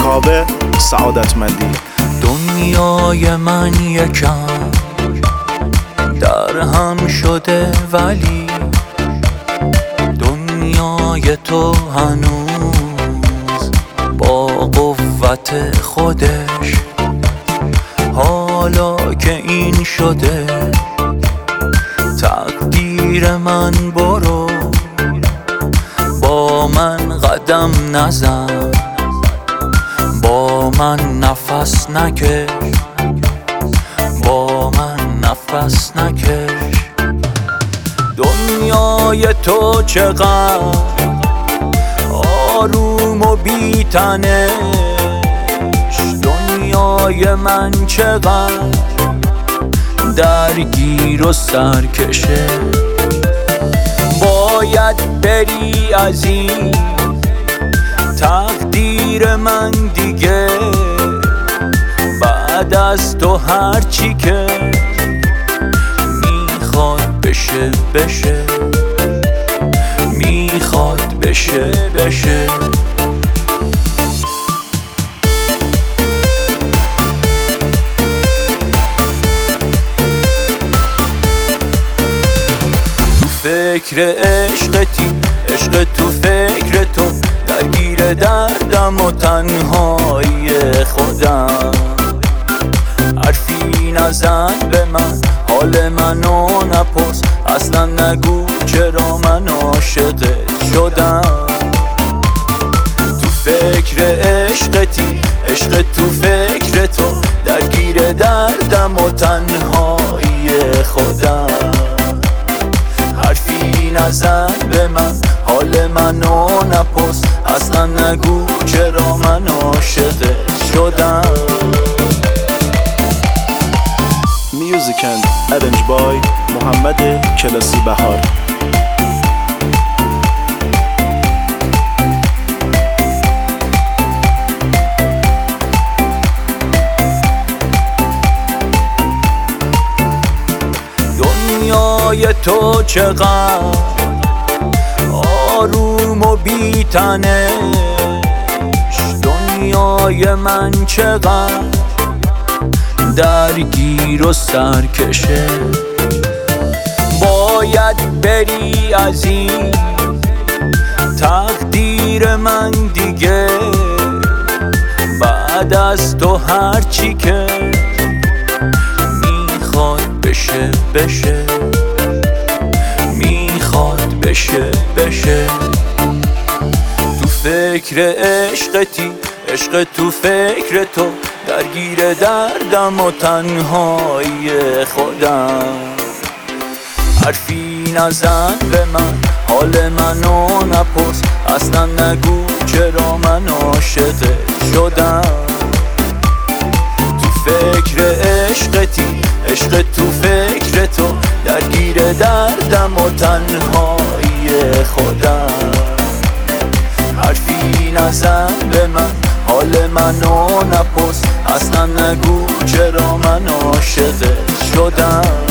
کاوه سعادتمندی. دنیای من یکم در هم شده، ولی دنیای تو هنوز با قوت خودش. حالا که این شده تقدیر من، برو با من قدم نزن، با من نفس نکش، با من نفس نکش. دنیای تو چقدر آروم و بی تنش، دنیای من چقدر درگیر و سرکشه. باید بری از این تقدیر من دیگه، بعد از تو هرچی که میخواد بشه بشه، میخواد بشه بشه. فکر عشقتی، عشق تو فکر تو، درگیر دردم و تنهایی خودم. حرفی نزن به من، حال منو نپرس، اصلا نگو چرا من عاشقت شدم. تو فکر عشقتی، عشق تو فکر تو، درگیر دردم و تنهایی خودم. حرفی نزن به من، حال منو نپرس، اصلا نگو چرا من عاشقت شدم. میوزیک اند ارنج بای محمد کلاسی بهار. دنیای تو چقدر آروم و بی تنش، دنیای من چقدر درگیر و سرکشه. باید بری از این تقدیر من دیگه، بعد از تو هرچی که میخواد بشه بشه، میخواد بشه بشه. تو فکر عشقتی، عشق تو فکر تو، درگیر دردم و تنهایی خودم. حرفی نزن به من، حال منو نپرس، اصلا نگو چرا من عاشقت شدم. تو فکر عشقتی، عشق تو فکر تو، درگیر دردم و تنهایی خودم. حرفی نزن به من، حال منو نپرس، اصلا نگو چرا من عاشقت شدم.